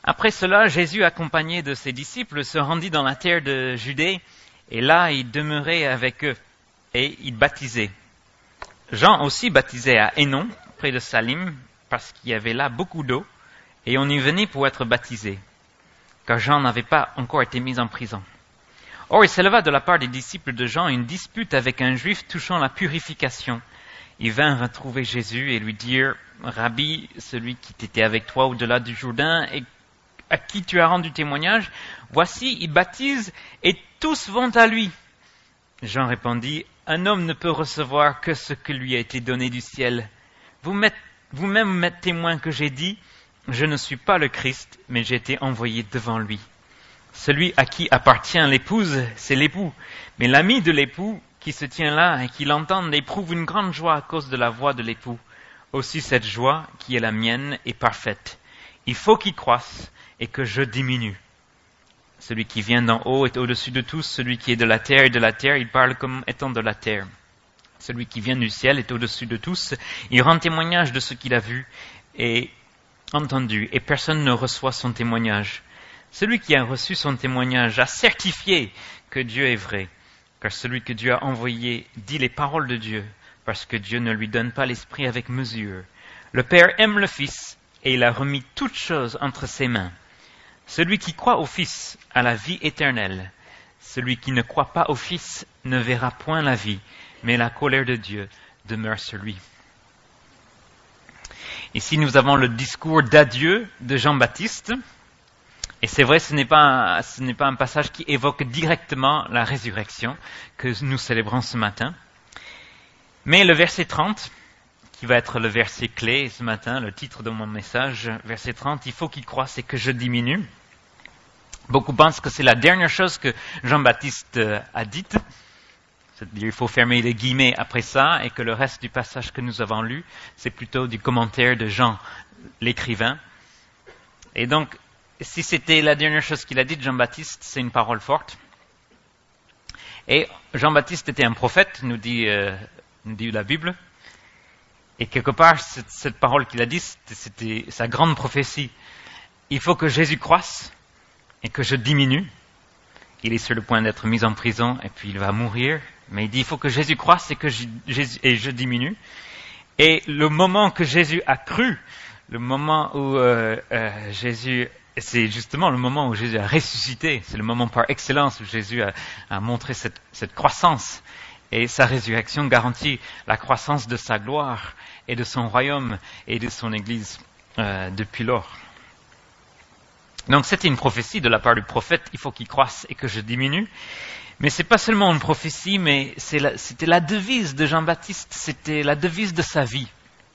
Après cela, Jésus, accompagné de ses disciples, se rendit dans la terre de Judée, et là il demeurait avec eux, et il baptisait. Jean aussi baptisait à Hénon, près de Salim, parce qu'il y avait là beaucoup d'eau, et on y venait pour être baptisé, car Jean n'avait pas encore été mis en prison. Or, il s'éleva de la part des disciples de Jean une dispute avec un juif touchant la purification. Ils vinrent retrouver Jésus et lui dirent, « Rabbi, celui qui était avec toi au-delà du Jourdain et à qui tu as rendu témoignage, voici, il baptise et tous vont à lui. » Jean répondit, « Un homme ne peut recevoir que ce que lui a été donné du ciel. Vous-même m'êtes témoin que j'ai dit, je ne suis pas le Christ, mais j'ai été envoyé devant lui. Celui à qui appartient l'épouse, c'est l'époux, mais l'ami de l'époux qui se tient là et qui l'entend éprouve une grande joie à cause de la voix de l'époux. Aussi cette joie, qui est la mienne, est parfaite. Il faut qu'il croisse et que je diminue. Celui qui vient d'en haut est au-dessus de tous, celui qui est de la terre, il parle comme étant de la terre. Celui qui vient du ciel est au-dessus de tous, il rend témoignage de ce qu'il a vu et entendu, et personne ne reçoit son témoignage. Celui qui a reçu son témoignage a certifié que Dieu est vrai, car celui que Dieu a envoyé dit les paroles de Dieu, parce que Dieu ne lui donne pas l'esprit avec mesure. Le Père aime le Fils, et il a remis toutes choses entre ses mains. Celui qui croit au Fils a la vie éternelle. Celui qui ne croit pas au Fils ne verra point la vie, mais la colère de Dieu demeure sur lui. Ici, nous avons le discours d'adieu de Jean-Baptiste. Et c'est vrai, ce n'est pas un passage qui évoque directement la résurrection que nous célébrons ce matin. Mais le verset 30, qui va être le verset clé ce matin, le titre de mon message, verset 30, « Il faut qu'il croisse et que je diminue ». Beaucoup pensent que c'est la dernière chose que Jean-Baptiste a dite. C'est-à-dire, il faut fermer les guillemets après ça, et que le reste du passage que nous avons lu, c'est plutôt du commentaire de Jean, l'écrivain. Et donc, si c'était la dernière chose qu'il a dite, Jean-Baptiste, c'est une parole forte. Et Jean-Baptiste était un prophète, nous dit la Bible. Et quelque part, cette parole qu'il a dite, c'était sa grande prophétie. Il faut que Jésus croisse et que je diminue. Il est sur le point d'être mis en prison et puis il va mourir. Mais il dit, il faut que Jésus croisse et que je diminue. Et le moment que Jésus a cru, le moment où Jésus... C'est justement le moment où Jésus a ressuscité. C'est le moment par excellence où Jésus a montré cette croissance. Et sa résurrection garantit la croissance de sa gloire et de son royaume et de son Église depuis lors. Donc c'était une prophétie de la part du prophète. Il faut qu'il croisse et que je diminue. Mais c'est pas seulement une prophétie, mais c'était la devise de Jean-Baptiste. C'était la devise de sa vie.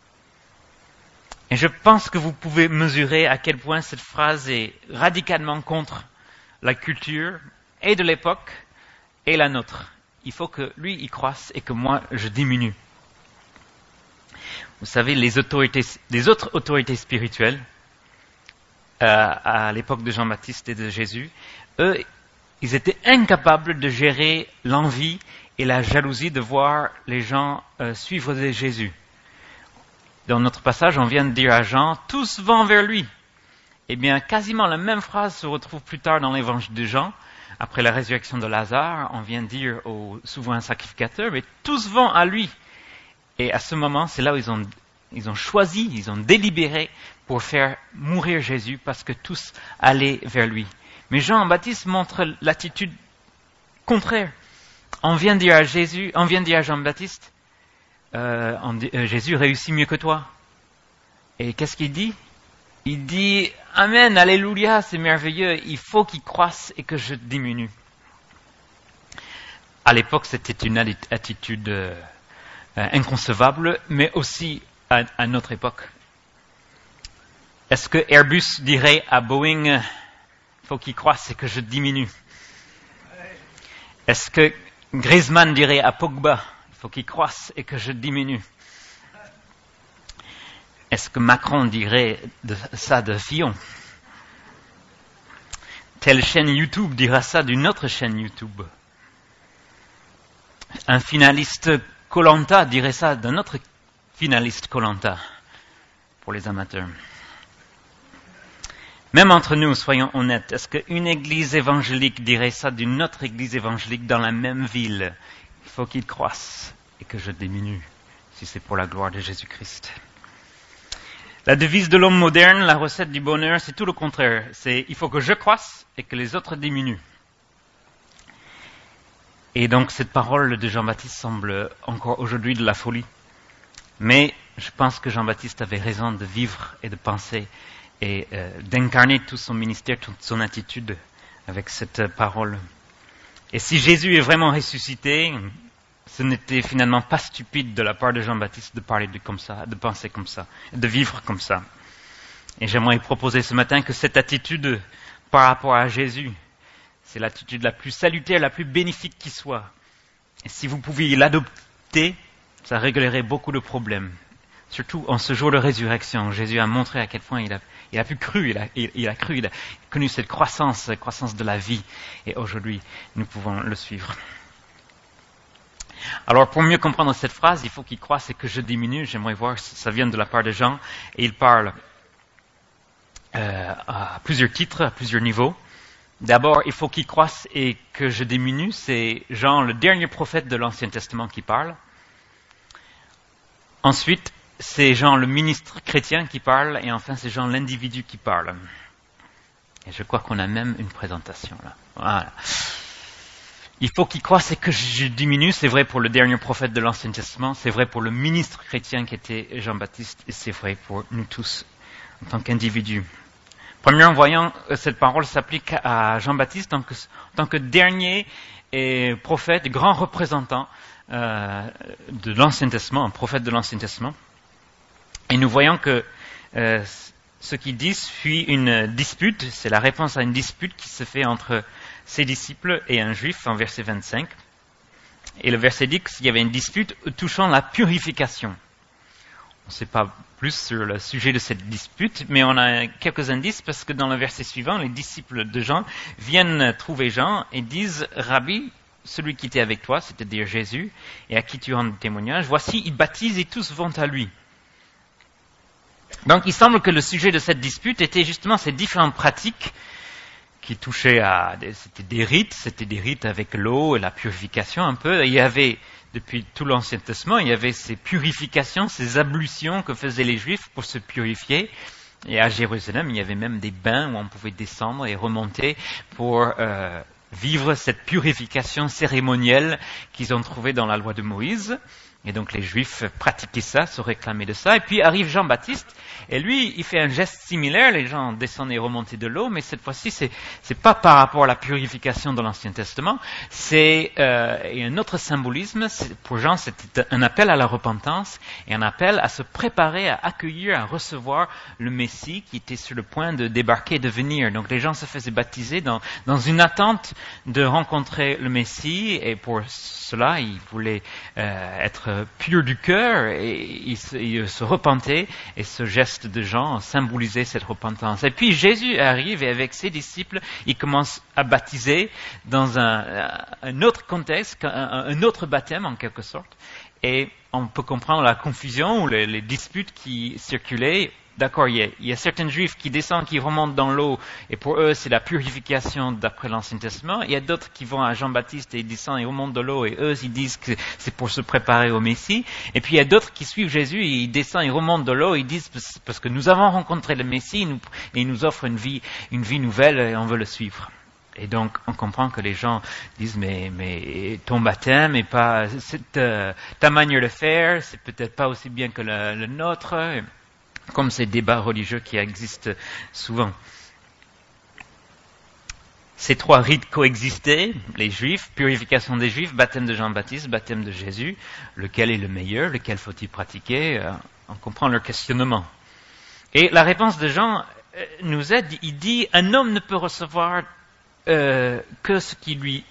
Et je pense que vous pouvez mesurer à quel point cette phrase est radicalement contre la culture et de l'époque et la nôtre. Il faut que lui, il croisse et que moi, je diminue. Vous savez, les autres autorités spirituelles, à l'époque de Jean-Baptiste et de Jésus, eux, ils étaient incapables de gérer l'envie et la jalousie de voir les gens suivre Jésus. Dans notre passage, on vient de dire à Jean, « Tous vont vers lui ». Eh bien, quasiment la même phrase se retrouve plus tard dans l'évangile de Jean. Après la résurrection de Lazare, on vient dire au souverain sacrificateur, « Mais tous vont à lui ». Et à ce moment, c'est là où ils ont choisi, ils ont délibéré pour faire mourir Jésus parce que tous allaient vers lui. Mais Jean-Baptiste montre l'attitude contraire. On vient dire à Jean-Baptiste, Jésus réussit mieux que toi. Et qu'est-ce qu'il dit? Il dit, Amen, Alléluia, c'est merveilleux, il faut qu'il croisse et que je diminue. À l'époque, c'était une attitude inconcevable, mais aussi à notre époque. Est-ce que Airbus dirait à Boeing, il faut qu'il croisse et que je diminue? Est-ce que Griezmann dirait à Pogba, il faut qu'il croisse et que je diminue? Est-ce que Macron dirait ça de Fillon? Telle chaîne YouTube dira ça d'une autre chaîne YouTube. Un finaliste Koh-Lanta dirait ça d'un autre finaliste Koh-Lanta, pour les amateurs. Même entre nous, soyons honnêtes, est-ce qu'une église évangélique dirait ça d'une autre église évangélique dans la même ville? Il faut qu'il croisse et que je diminue, si c'est pour la gloire de Jésus-Christ. La devise de l'homme moderne, la recette du bonheur, c'est tout le contraire. C'est il faut que je croisse et que les autres diminuent. Et donc cette parole de Jean-Baptiste semble encore aujourd'hui de la folie. Mais je pense que Jean-Baptiste avait raison de vivre et de penser et d'incarner tout son ministère, toute son attitude avec cette parole. Et si Jésus est vraiment ressuscité, ce n'était finalement pas stupide de la part de Jean-Baptiste de parler comme ça, de penser comme ça, de vivre comme ça. Et j'aimerais proposer ce matin que cette attitude par rapport à Jésus, c'est l'attitude la plus salutaire, la plus bénéfique qui soit. Et si vous pouviez l'adopter, ça réglerait beaucoup de problèmes. Surtout en ce jour de résurrection, Jésus a montré à quel point il a connu cette croissance de la vie. Et aujourd'hui, nous pouvons le suivre. Alors, pour mieux comprendre cette phrase, il faut qu'il croisse et que je diminue. J'aimerais voir si ça vient de la part de Jean. Et il parle à plusieurs titres, à plusieurs niveaux. D'abord, il faut qu'il croisse et que je diminue. C'est Jean, le dernier prophète de l'Ancien Testament, qui parle. Ensuite, c'est Jean, le ministre chrétien, qui parle. Et enfin, c'est Jean, l'individu, qui parle. Et je crois qu'on a même une présentation là. Voilà. Il faut qu'il croisse et que je diminue. C'est vrai pour le dernier prophète de l'Ancien Testament. C'est vrai pour le ministre chrétien qui était Jean-Baptiste. Et c'est vrai pour nous tous en tant qu'individus. Premièrement, voyons, cette parole s'applique à Jean-Baptiste en tant que dernier prophète, grand représentant de l'Ancien Testament, un prophète de l'Ancien Testament. Et nous voyons que ce qu'il dit suit une dispute. C'est la réponse à une dispute qui se fait entre ses disciples et un juif en verset 25. Et le verset dit qu'il y avait une dispute touchant la purification. On ne sait pas plus sur le sujet de cette dispute, mais on a quelques indices parce que dans le verset suivant, les disciples de Jean viennent trouver Jean et disent « Rabbi, celui qui était avec toi, c'est-à-dire Jésus, et à qui tu rends témoignage, voici, il baptise et tous vont à lui. » Donc il semble que le sujet de cette dispute était justement ces différentes pratiques qui touchaient à c'était des rites avec l'eau et la purification un peu. Il y avait, depuis tout l'Ancien Testament, il y avait ces purifications, ces ablutions que faisaient les Juifs pour se purifier. Et à Jérusalem, il y avait même des bains où on pouvait descendre et remonter pour vivre cette purification cérémonielle qu'ils ont trouvée dans la loi de Moïse. Et donc les Juifs pratiquaient ça, se réclamaient de ça. Et puis arrive Jean-Baptiste, et lui, il fait un geste similaire. Les gens descendent et remontent de l'eau, mais cette fois-ci, c'est pas par rapport à la purification de l'Ancien Testament. C'est un autre symbolisme. Pour Jean, c'était un appel à la repentance et un appel à se préparer, à accueillir, à recevoir le Messie qui était sur le point de débarquer et de venir. Donc les gens se faisaient baptiser dans une attente de rencontrer le Messie, et pour cela, ils voulaient être pur du cœur, et il se repentait, et ce geste de Jean symbolisait cette repentance. Et puis Jésus arrive, et avec ses disciples, il commence à baptiser dans un autre contexte, un autre baptême en quelque sorte, et on peut comprendre la confusion ou les disputes qui circulaient. D'accord, il y a certains Juifs qui descendent, qui remontent dans l'eau, et pour eux, c'est la purification d'après l'Ancien Testament. Il y a d'autres qui vont à Jean-Baptiste et ils descendent et remontent de l'eau, et eux, ils disent que c'est pour se préparer au Messie. Et puis il y a d'autres qui suivent Jésus, et ils descendent et remontent de l'eau, et ils disent parce que nous avons rencontré le Messie, et il nous offre une vie nouvelle, et on veut le suivre. Et donc, on comprend que les gens disent, mais ton baptême et pas ta manière de faire, c'est peut-être pas aussi bien que le nôtre. Comme ces débats religieux qui existent souvent. Ces trois rites coexistaient, les Juifs, purification des Juifs, baptême de Jean-Baptiste, baptême de Jésus. Lequel est le meilleur? Lequel faut-il pratiquer? On comprend leur questionnement. Et la réponse de Jean nous aide. Il dit, un homme ne peut recevoir que ce qui lui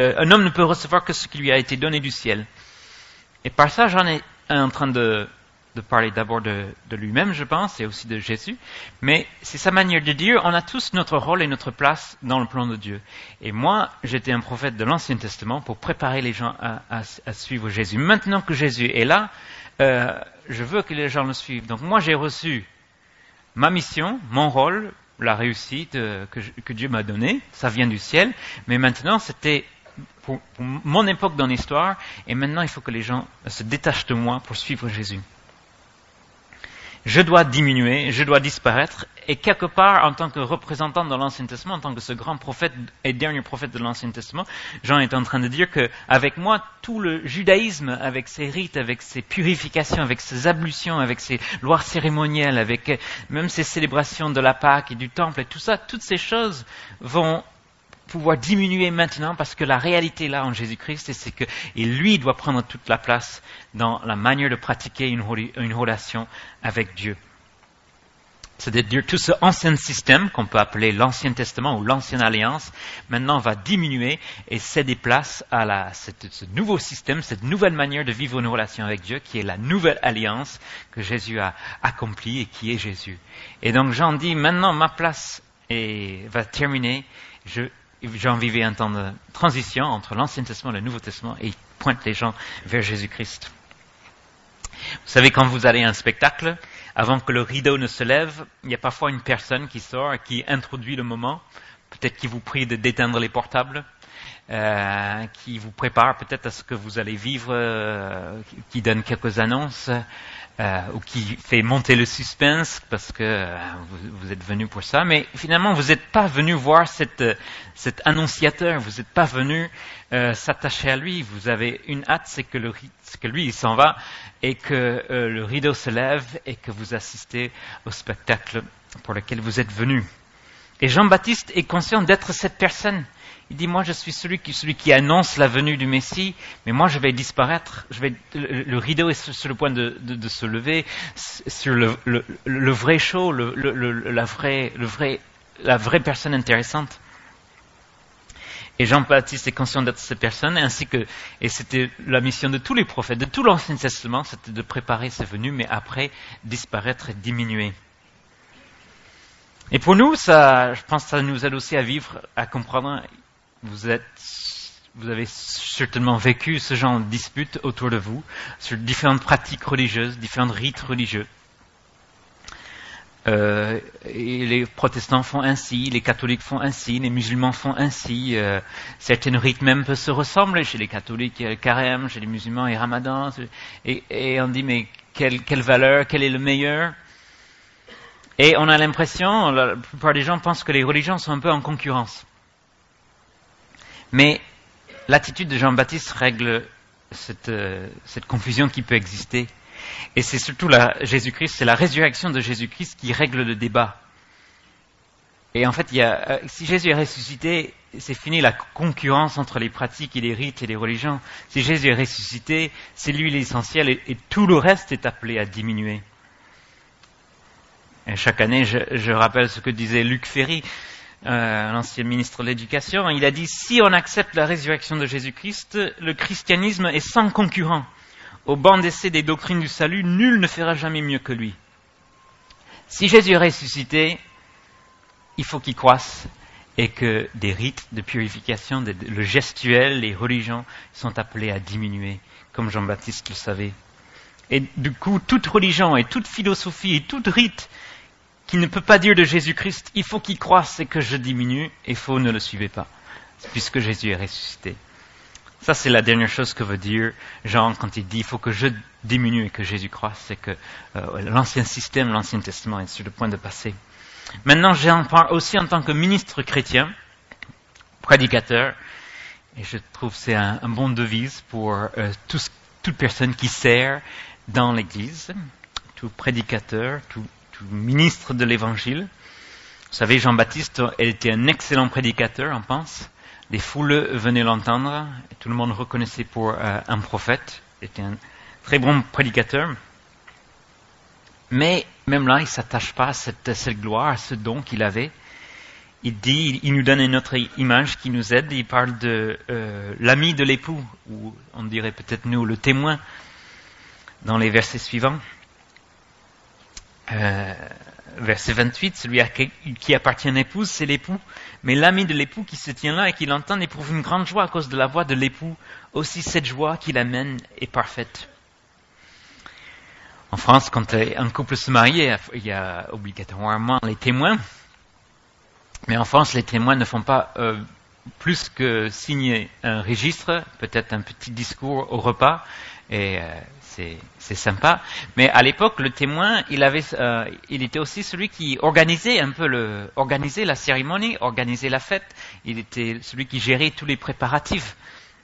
a été donné du ciel. Et par ça, Jean est en train de parler d'abord de lui-même, je pense, et aussi de Jésus. Mais c'est sa manière de dire, on a tous notre rôle et notre place dans le plan de Dieu. Et moi, j'étais un prophète de l'Ancien Testament pour préparer les gens à suivre Jésus. Maintenant que Jésus est là, je veux que les gens le suivent. Donc moi, j'ai reçu ma mission, mon rôle, la réussite que Dieu m'a donnée, ça vient du ciel, mais maintenant c'était pour mon époque dans l'histoire, et maintenant il faut que les gens se détachent de moi pour suivre Jésus. Je dois diminuer, je dois disparaître, et quelque part, en tant que représentant de l'Ancien Testament, en tant que ce grand prophète et dernier prophète de l'Ancien Testament, Jean est en train de dire que, avec moi, tout le judaïsme, avec ses rites, avec ses purifications, avec ses ablutions, avec ses lois cérémonielles, avec même ses célébrations de la Pâque et du Temple et tout ça, toutes ces choses vont pouvoir diminuer maintenant parce que la réalité là en Jésus-Christ, c'est que lui doit prendre toute la place dans la manière de pratiquer une relation avec Dieu. C'est-à-dire tout ce ancien système qu'on peut appeler l'Ancien Testament ou l'Ancienne Alliance, maintenant va diminuer et céder place à ce nouveau système, cette nouvelle manière de vivre une relation avec Dieu qui est la nouvelle alliance que Jésus a accomplie et qui est Jésus. Et donc Jean dit maintenant ma place va terminer, Jean vivait un temps de transition entre l'Ancien Testament et le Nouveau Testament et il pointe les gens vers Jésus-Christ. Vous savez, quand vous allez à un spectacle, avant que le rideau ne se lève, il y a parfois une personne qui sort et qui introduit le moment, peut-être qui vous prie d'éteindre les portables, qui vous prépare peut-être à ce que vous allez vivre, qui donne quelques annonces, ou qui fait monter le suspense parce que vous êtes venu pour ça, mais finalement vous n'êtes pas venu voir cet annonciateur, vous n'êtes pas venu s'attacher à lui, vous avez une hâte, c'est que lui il s'en va et que le rideau se lève et que vous assistez au spectacle pour lequel vous êtes venu. Et Jean-Baptiste est conscient d'être cette personne. Il dit, moi je suis celui qui annonce la venue du Messie, mais moi je vais disparaître. Le rideau est sur le point de se lever sur le vrai show, la vraie personne intéressante. Et Jean-Baptiste est conscient d'être cette personne, et c'était la mission de tous les prophètes, de tout l'Ancien Testament, c'était de préparer sa venue, mais après disparaître et diminuer. Et pour nous, je pense que ça nous aide aussi à vivre, à comprendre. Vous avez certainement vécu ce genre de disputes autour de vous sur différentes pratiques religieuses, différents rites religieux. Et les protestants font ainsi, les catholiques font ainsi, les musulmans font ainsi. Certains rites même peuvent se ressembler. Chez les catholiques, il y a le carême, chez les musulmans, il y a le ramadan. Et on dit, mais quelle valeur, quel est le meilleur? Et on a l'impression, la plupart des gens pensent que les religions sont un peu en concurrence. Mais l'attitude de Jean-Baptiste règle cette confusion qui peut exister. Et c'est surtout Jésus-Christ, c'est la résurrection de Jésus-Christ qui règle le débat. Et en fait, si Jésus est ressuscité, c'est fini la concurrence entre les pratiques et les rites et les religions. Si Jésus est ressuscité, c'est lui l'essentiel et tout le reste est appelé à diminuer. Et chaque année, je rappelle ce que disait Luc Ferry, l'ancien ministre de l'Éducation. Il a dit, si on accepte la résurrection de Jésus-Christ, le christianisme est sans concurrent. Au banc d'essai des doctrines du salut, nul ne fera jamais mieux que lui. Si Jésus est ressuscité, il faut qu'il croisse et que des rites de purification, le gestuel, les religions sont appelés à diminuer, comme Jean-Baptiste le savait. Et du coup, toute religion et toute philosophie et tout rite qui ne peut pas dire de Jésus-Christ, il faut qu'il croisse et que je diminue, et faut ne le suivez pas, puisque Jésus est ressuscité. Ça, c'est la dernière chose que veut dire Jean quand il dit il faut que je diminue et que Jésus croisse, c'est que l'ancien système, l'Ancien Testament est sur le point de passer. Maintenant, j'en parle aussi en tant que ministre chrétien, prédicateur, et je trouve que c'est un bon devise pour toute personne qui sert dans l'Église, tout prédicateur, tout ministre de l'Évangile. Vous savez, Jean-Baptiste, il était un excellent prédicateur, on pense. Les foules venaient l'entendre, et tout le monde reconnaissait pour un prophète. Il était un très bon prédicateur. Mais même là, il ne s'attache pas à cette gloire, à ce don qu'il avait. Il nous donne une autre image qui nous aide. Il parle de l'ami de l'époux, ou on dirait peut-être nous le témoin, dans les versets suivants. Verset 28, celui qui appartient à l'épouse, c'est l'époux. Mais l'ami de l'époux qui se tient là et qui l'entend éprouve une grande joie à cause de la voix de l'époux. Aussi cette joie qui l'amène est parfaite. En France, quand un couple se marie, il y a obligatoirement les témoins. Mais en France, les témoins ne font pas plus que signer un registre, peut-être un petit discours au repas, et c'est sympa. Mais à l'époque, le témoin, il était aussi celui qui organisait organisait la cérémonie, organisait la fête. Il était celui qui gérait tous les préparatifs.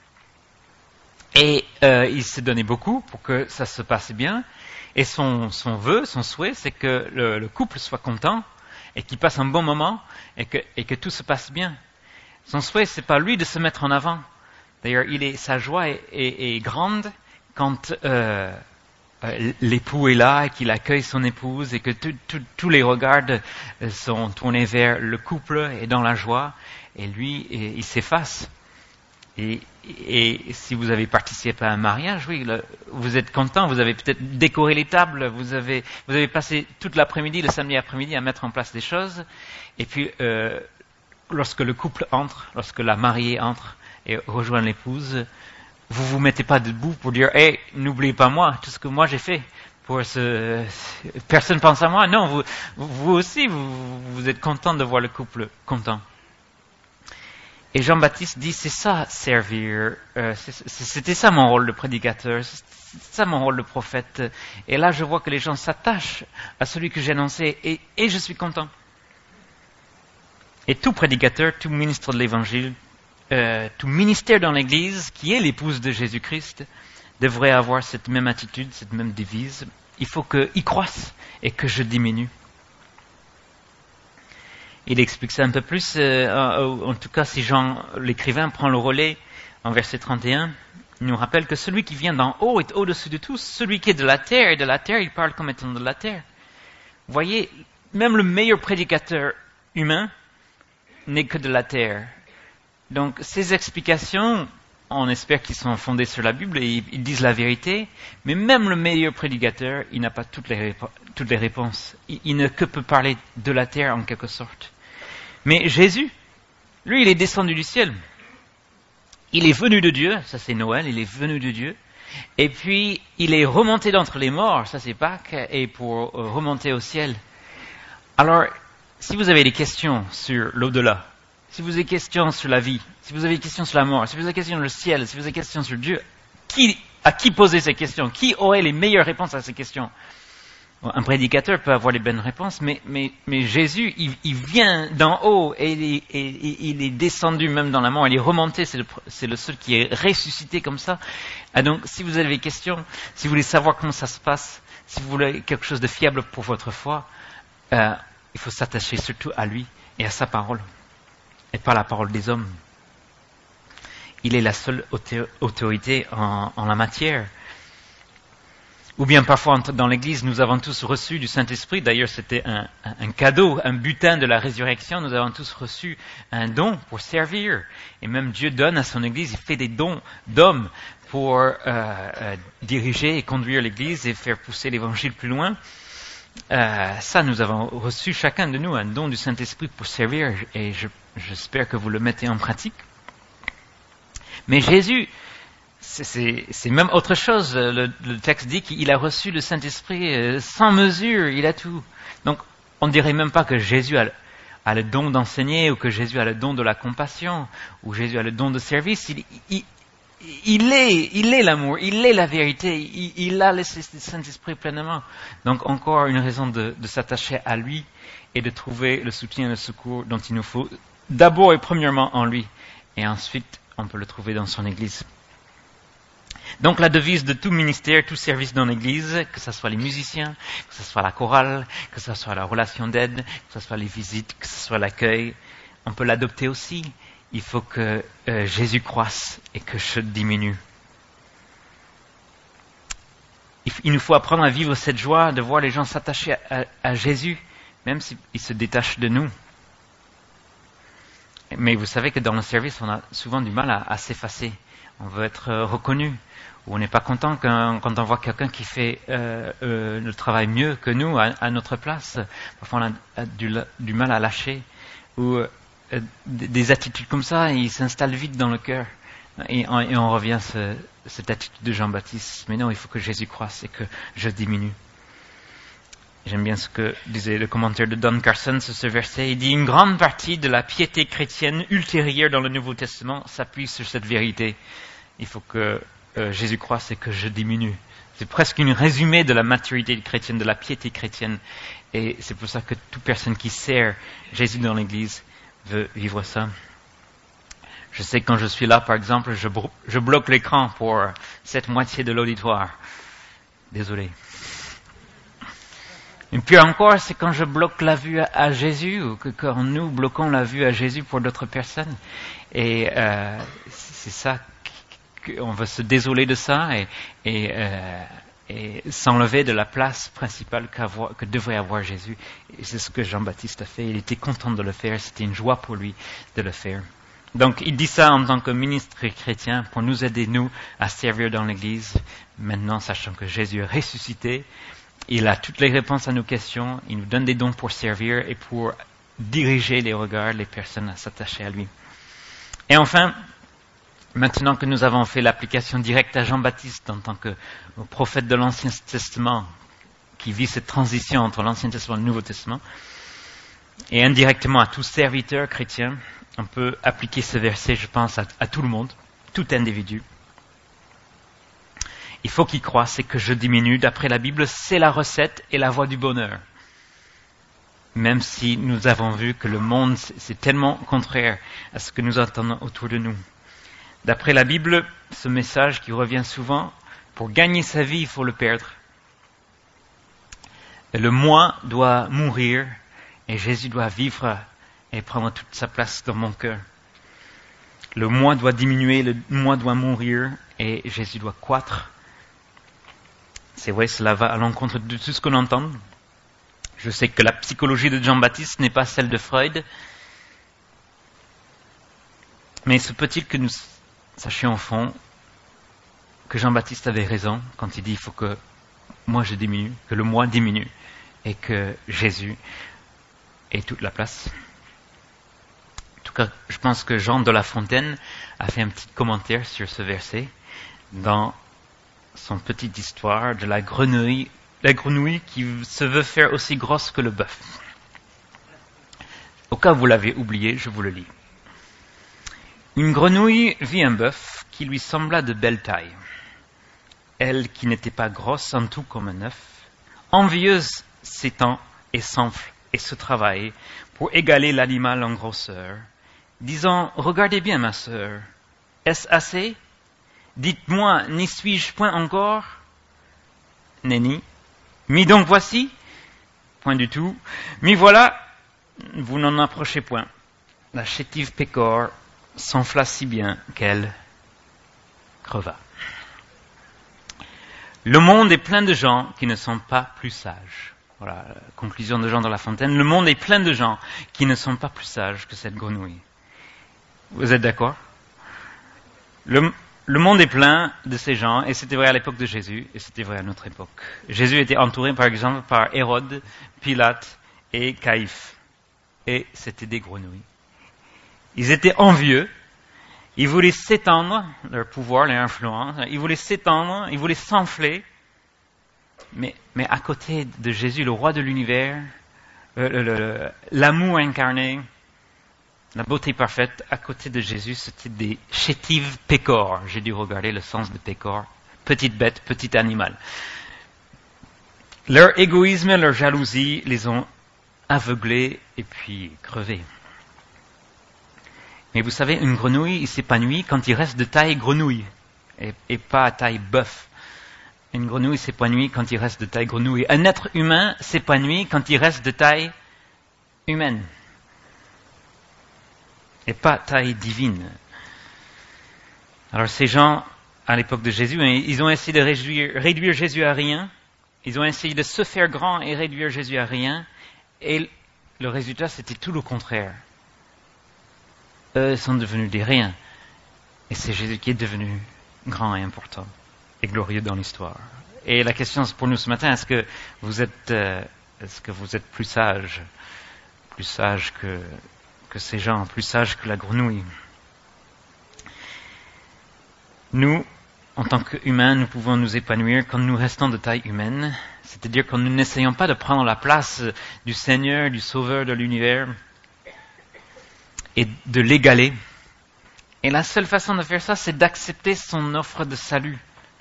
Et il se donnait beaucoup pour que ça se passe bien. Et son souhait, c'est que le couple soit content et qu'il passe un bon moment et que tout se passe bien. Son souhait, c'est pas lui de se mettre en avant. D'ailleurs, sa joie est grande quand l'époux est là et qu'il accueille son épouse et que tous les regards sont tournés vers le couple et dans la joie. Et lui, il s'efface. Et si vous avez participé à un mariage, oui, vous êtes content, vous avez peut-être décoré les tables, vous avez passé toute l'après-midi, le samedi après-midi, à mettre en place des choses. Et puis, lorsque le couple entre, lorsque la mariée entre et rejoint l'épouse, vous vous mettez pas debout pour dire, hey, n'oubliez pas moi, tout ce que moi j'ai fait. Personne pense à moi. Non, vous aussi, vous êtes content de voir le couple content. Et Jean-Baptiste dit, c'est ça, servir. C'était ça mon rôle de prédicateur. C'est ça mon rôle de prophète. Et là, je vois que les gens s'attachent à celui que j'ai annoncé et je suis content. Et tout prédicateur, tout ministre de l'Évangile, tout ministère dans l'Église, qui est l'épouse de Jésus-Christ, devrait avoir cette même attitude, cette même devise. Il faut qu'il croisse et que je diminue. Il explique ça un peu plus, en tout cas si Jean, l'écrivain, prend le relais en verset 31, il nous rappelle que celui qui vient d'en haut est au-dessus de tous, celui qui est de la terre, il parle comme étant de la terre. Vous voyez, même le meilleur prédicateur humain n'est que de la terre. Donc ces explications, on espère qu'ils sont fondées sur la Bible et ils disent la vérité, mais même le meilleur prédicateur, il n'a pas toutes les réponses. Il ne peut parler de la terre en quelque sorte. Mais Jésus, lui, il est descendu du ciel. Il est venu de Dieu, ça c'est Noël, il est venu de Dieu. Et puis, il est remonté d'entre les morts, ça c'est Pâques, et pour remonter au ciel. Alors, si vous avez des questions sur l'au-delà, si vous avez des questions sur la vie, si vous avez des questions sur la mort, si vous avez des questions sur le ciel, si vous avez des questions sur Dieu, à qui poser ces questions? Qui aurait les meilleures réponses à ces questions? Un prédicateur peut avoir les bonnes réponses, mais Jésus, il vient d'en haut et il est descendu même dans la mort, il est remonté, c'est le seul qui est ressuscité comme ça. Et donc, si vous avez des questions, si vous voulez savoir comment ça se passe, si vous voulez quelque chose de fiable pour votre foi, il faut s'attacher surtout à lui et à sa parole, et pas à la parole des hommes. Il est la seule autorité en la matière. Ou bien parfois dans l'Église, nous avons tous reçu du Saint-Esprit. D'ailleurs, c'était un cadeau, un butin de la résurrection. Nous avons tous reçu un don pour servir. Et même Dieu donne à son Église, il fait des dons d'hommes pour diriger et conduire l'Église et faire pousser l'Évangile plus loin. Ça, nous avons reçu chacun de nous un don du Saint-Esprit pour servir. Et j'espère que vous le mettez en pratique. Mais Jésus, c'est même autre chose. Le texte dit qu'il a reçu le Saint-Esprit sans mesure, il a tout. Donc, on ne dirait même pas que Jésus a le don d'enseigner, ou que Jésus a le don de la compassion, ou Jésus a le don de service. Il est l'amour, il est la vérité, il a le Saint-Esprit pleinement. Donc, encore une raison de s'attacher à lui et de trouver le soutien et le secours dont il nous faut, d'abord et premièrement en lui, et ensuite on peut le trouver dans son Église. Donc la devise de tout ministère, tout service dans l'Église, que ce soit les musiciens, que ce soit la chorale, que ce soit la relation d'aide, que ce soit les visites, que ce soit l'accueil, on peut l'adopter aussi. Il faut que Jésus croisse et que je diminue. Il nous faut apprendre à vivre cette joie de voir les gens s'attacher à Jésus, même s'ils se détachent de nous. Mais vous savez que dans le service, on a souvent du mal à s'effacer. On veut être reconnu. Ou on n'est pas content quand on voit quelqu'un qui fait le travail mieux que nous à notre place. Parfois on a du mal à lâcher. Ou des attitudes comme ça, ils s'installent vite dans le cœur. Et on revient à cette attitude de Jean-Baptiste. Mais non, il faut que Jésus croisse et que je diminue. J'aime bien ce que disait le commentaire de Don Carson sur ce verset. Il dit, une grande partie de la piété chrétienne ultérieure dans le Nouveau Testament s'appuie sur cette vérité. Il faut que Jésus croisse et que je diminue. C'est presque une résumé de la maturité chrétienne, de la piété chrétienne. Et c'est pour ça que toute personne qui sert Jésus dans l'Église veut vivre ça. Je sais que quand je suis là, par exemple, je bloque l'écran pour cette moitié de l'auditoire. Désolé. Et puis encore, c'est quand je bloque la vue à Jésus, ou que quand nous bloquons la vue à Jésus pour d'autres personnes. Et c'est ça qu'on veut se désoler de ça et s'enlever de la place principale que devrait avoir Jésus. Et c'est ce que Jean-Baptiste a fait. Il était content de le faire. C'était une joie pour lui de le faire. Donc, il dit ça en tant que ministre chrétien pour nous aider, nous, à servir dans l'Église. Maintenant, sachant que Jésus est ressuscité, il a toutes les réponses à nos questions. Il nous donne des dons pour servir et pour diriger les regards, les personnes à s'attacher à lui. Et enfin, maintenant que nous avons fait l'application directe à Jean-Baptiste en tant que prophète de l'Ancien Testament, qui vit cette transition entre l'Ancien Testament et le Nouveau Testament, et indirectement à tout serviteur chrétien, on peut appliquer ce verset, je pense, à tout le monde, tout individu. Il faut qu'il croie, c'est que je diminue. D'après la Bible, c'est la recette et la voie du bonheur. Même si nous avons vu que le monde, c'est tellement contraire à ce que nous entendons autour de nous. D'après la Bible, ce message qui revient souvent, pour gagner sa vie, il faut le perdre. Le moi doit mourir et Jésus doit vivre et prendre toute sa place dans mon cœur. Le moi doit diminuer, le moi doit mourir et Jésus doit croître. C'est vrai, cela va à l'encontre de tout ce qu'on entend. Je sais que la psychologie de Jean-Baptiste n'est pas celle de Freud. Mais se peut-il que nous sachions au fond que Jean-Baptiste avait raison quand il dit il faut que moi je diminue, que le moi diminue et que Jésus ait toute la place. En tout cas, je pense que Jean de La Fontaine a fait un petit commentaire sur ce verset dans son petite histoire de la grenouille qui se veut faire aussi grosse que le bœuf. Au cas où vous l'avez oublié, je vous le lis. Une grenouille vit un bœuf qui lui sembla de belle taille. Elle, qui n'était pas grosse en tout comme un œuf, envieuse s'étend et s'enfle et se travaille pour égaler l'animal en grosseur, disant « Regardez bien, ma sœur, est-ce assez ? Dites-moi, n'y suis-je point encore ? Nenni. Mi donc voici ? Point du tout. Mi voilà ? Vous n'en approchez point. La chétive pécore s'enfla si bien qu'elle creva. Le monde est plein de gens qui ne sont pas plus sages. Voilà, la conclusion de Jean de La Fontaine. Le monde est plein de gens qui ne sont pas plus sages que cette grenouille. Vous êtes d'accord ? Le monde est plein de ces gens, et c'était vrai à l'époque de Jésus, et c'était vrai à notre époque. Jésus était entouré, par exemple, par Hérode, Pilate et Caïphe. Et c'était des grenouilles. Ils étaient envieux, ils voulaient s'étendre, leur pouvoir, leur influence, ils voulaient s'étendre, ils voulaient s'enfler, mais à côté de Jésus, le roi de l'univers, l'amour incarné, la beauté parfaite, à côté de Jésus, c'était des chétives pécores. J'ai dû regarder le sens de pécore. Petite bête, petit animal. Leur égoïsme, leur jalousie les ont aveuglés et puis crevés. Mais vous savez, une grenouille, il s'épanouit quand il reste de taille grenouille et pas à taille bœuf. Une grenouille s'épanouit quand il reste de taille grenouille. Un être humain s'épanouit quand il reste de taille humaine. Et pas taille divine. Alors ces gens, à l'époque de Jésus, ils ont essayé de réduire Jésus à rien. Ils ont essayé de se faire grand et réduire Jésus à rien. Et le résultat, c'était tout le contraire. Eux sont devenus des riens. Et c'est Jésus qui est devenu grand et important et glorieux dans l'histoire. Et la question pour nous ce matin, est-ce que vous êtes plus sage que ces gens, plus sages que la grenouille? Nous, En tant qu'humains, nous pouvons nous épanouir quand nous restons de taille humaine, c'est-à-dire quand nous n'essayons pas de prendre la place du Seigneur, du Sauveur de l'univers, et de l'égaler. Et la seule façon de faire ça, c'est d'accepter son offre de salut.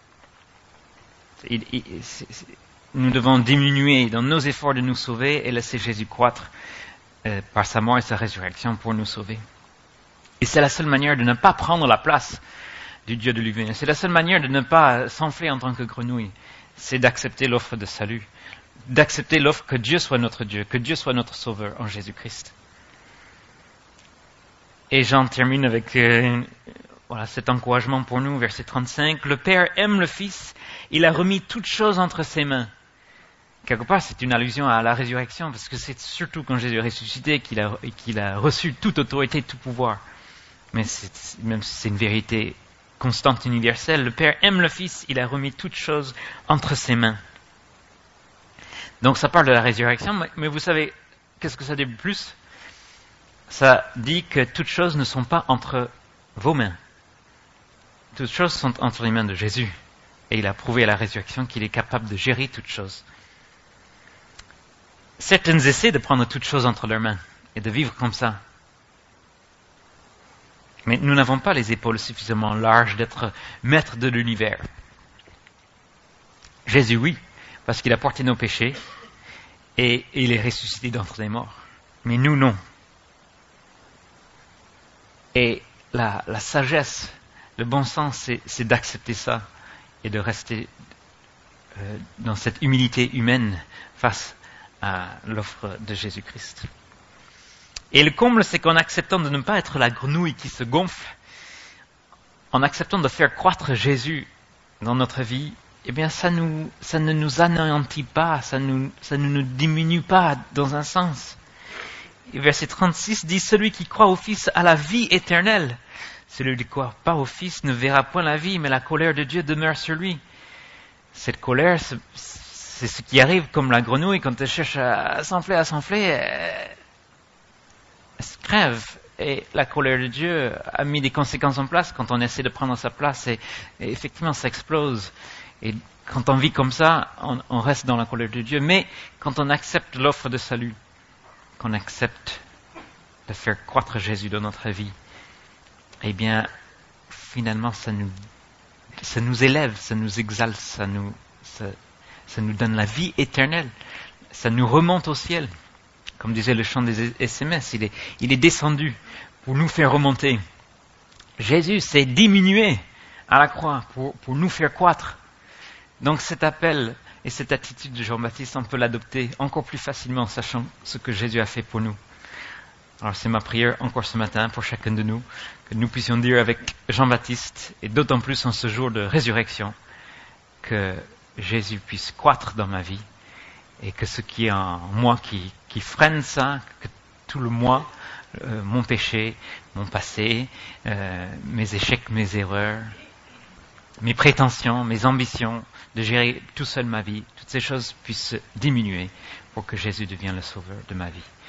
Nous devons diminuer dans nos efforts de nous sauver et laisser Jésus croître par sa mort et sa résurrection pour nous sauver. Et c'est la seule manière de ne pas prendre la place du Dieu de l'univers. C'est la seule manière de ne pas s'enfler en tant que grenouille. C'est d'accepter l'offre de salut. D'accepter l'offre que Dieu soit notre Dieu, que Dieu soit notre Sauveur en Jésus-Christ. Et j'en termine avec cet encouragement pour nous, verset 35. Le Père aime le Fils, il a remis toutes choses entre ses mains. Quelque part, c'est une allusion à la résurrection, parce que c'est surtout quand Jésus est ressuscité qu'il a reçu toute autorité, tout pouvoir. Mais même si c'est une vérité constante, universelle, le Père aime le Fils, il a remis toutes choses entre ses mains. Donc ça parle de la résurrection, mais vous savez, qu'est-ce que ça dit de plus ? Ça dit que toutes choses ne sont pas entre vos mains. Toutes choses sont entre les mains de Jésus. Et il a prouvé à la résurrection qu'il est capable de gérer toutes choses. Certains essaient de prendre toutes choses entre leurs mains et de vivre comme ça. Mais nous n'avons pas les épaules suffisamment larges d'être maîtres de l'univers. Jésus, oui, parce qu'il a porté nos péchés et il est ressuscité d'entre les morts. Mais nous, non. Et la sagesse, le bon sens, c'est d'accepter ça et de rester dans cette humilité humaine face à l'offre de Jésus-Christ. Et le comble, c'est qu'en acceptant de ne pas être la grenouille qui se gonfle, en acceptant de faire croître Jésus dans notre vie, eh bien ça ne nous anéantit pas, ça ne nous diminue pas dans un sens. Et verset 36 dit, celui qui croit au Fils a la vie éternelle. Celui qui ne croit pas au Fils ne verra point la vie, mais la colère de Dieu demeure sur lui. Cette colère, c'est ce qui arrive comme la grenouille quand elle cherche à s'enfler, elle se crève. Et la colère de Dieu a mis des conséquences en place quand on essaie de prendre sa place et effectivement ça explose. Et quand on vit comme ça, on reste dans la colère de Dieu. Mais quand on accepte l'offre de salut, qu'on accepte de faire croître Jésus dans notre vie, eh bien, finalement, ça nous élève, ça nous exalte, ça nous donne la vie éternelle, ça nous remonte au ciel. Comme disait le chant des SMS, il est descendu pour nous faire remonter. Jésus s'est diminué à la croix pour nous faire croître. Donc cet appel et cette attitude de Jean-Baptiste, on peut l'adopter encore plus facilement en sachant ce que Jésus a fait pour nous. Alors c'est ma prière encore ce matin pour chacun de nous, que nous puissions dire avec Jean-Baptiste, et d'autant plus en ce jour de résurrection, que Jésus puisse croître dans ma vie, et que ce qui est en moi qui freine ça, que tout le moi, mon péché, mon passé, mes échecs, mes erreurs, mes prétentions, mes ambitions, de gérer tout seul ma vie, toutes ces choses puissent diminuer pour que Jésus devienne le sauveur de ma vie.